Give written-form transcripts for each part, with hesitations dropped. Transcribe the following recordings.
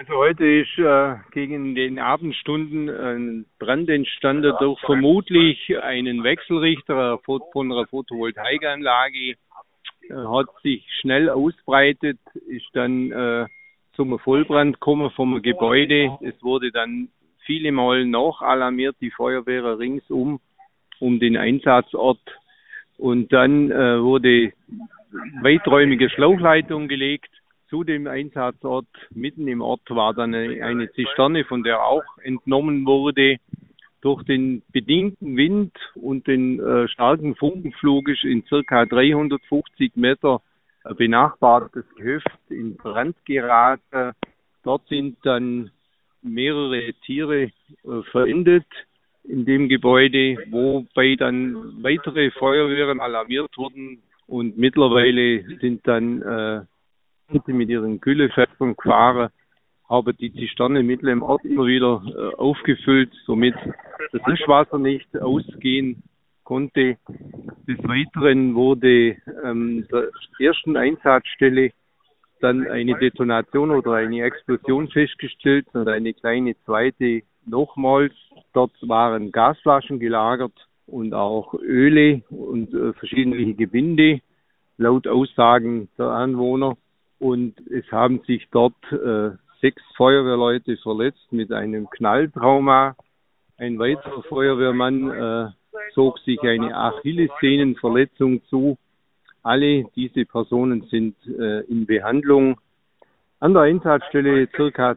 Also heute ist gegen den Abendstunden ein Brand entstanden durch vermutlich einen Wechselrichter von einer Photovoltaikanlage. Hat sich schnell ausbreitet, ist dann zum Vollbrand gekommen vom Gebäude. Es wurde dann viele Mal nachalarmiert, die Feuerwehr ringsum um den Einsatzort. Und dann wurde weiträumige Schlauchleitung gelegt zu dem Einsatzort. Mitten im Ort war dann eine Zisterne, von der auch entnommen wurde. Durch den bedingten Wind und den starken Funkenflug ist in ca. 350 Meter ein benachbartes Gehöft in Brand geraten. Dort sind dann mehrere Tiere verendet in dem Gebäude, wobei dann weitere Feuerwehren alarmiert wurden. Und mittlerweile sind dann mit ihren Kühlefässern gefahren, haben die Zisterne mitten im Ort immer wieder aufgefüllt, somit das Frischwasser nicht ausgehen konnte. Des Weiteren wurde der ersten Einsatzstelle dann eine Detonation oder eine Explosion festgestellt und eine kleine zweite nochmals. Dort waren Gasflaschen gelagert und auch Öle und verschiedene Gebinde, laut Aussagen der Anwohner. Und es haben sich dort 6 Feuerwehrleute verletzt mit einem Knalltrauma. Ein weiterer Feuerwehrmann zog sich eine Achillessehnenverletzung zu. Alle diese Personen sind in Behandlung. An der Einsatzstelle ca.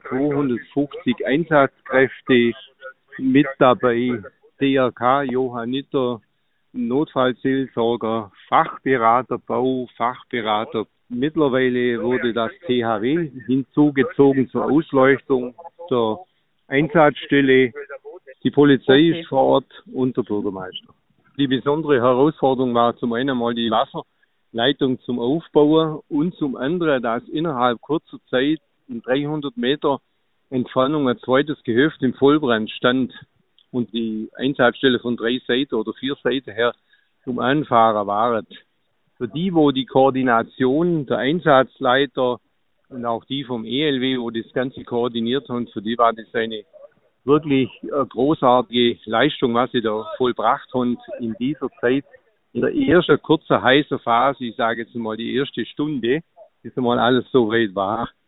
250 Einsatzkräfte, mit dabei DRK, Johanniter, Notfallseelsorger, Fachberater Bau, Fachberater. Mittlerweile wurde das THW hinzugezogen zur Ausleuchtung der Einsatzstelle. Die Polizei ist vor Ort und der Bürgermeister. Die besondere Herausforderung war zum einen einmal die Wasserleitung zum Aufbauen und zum anderen, dass innerhalb kurzer Zeit in 300 Meter Entfernung ein zweites Gehöft im Vollbrand stand und die Einsatzstelle von 3 Seiten oder 4 Seiten her zum Anfahren waren. Für die, wo die Koordination der Einsatzleiter und auch die vom ELW, wo das Ganze koordiniert haben, für die war das eine wirklich großartige Leistung, was sie da vollbracht haben in dieser Zeit. In der ersten kurzen heißen Phase, ich sage jetzt mal die erste Stunde, bis einmal alles so weit war,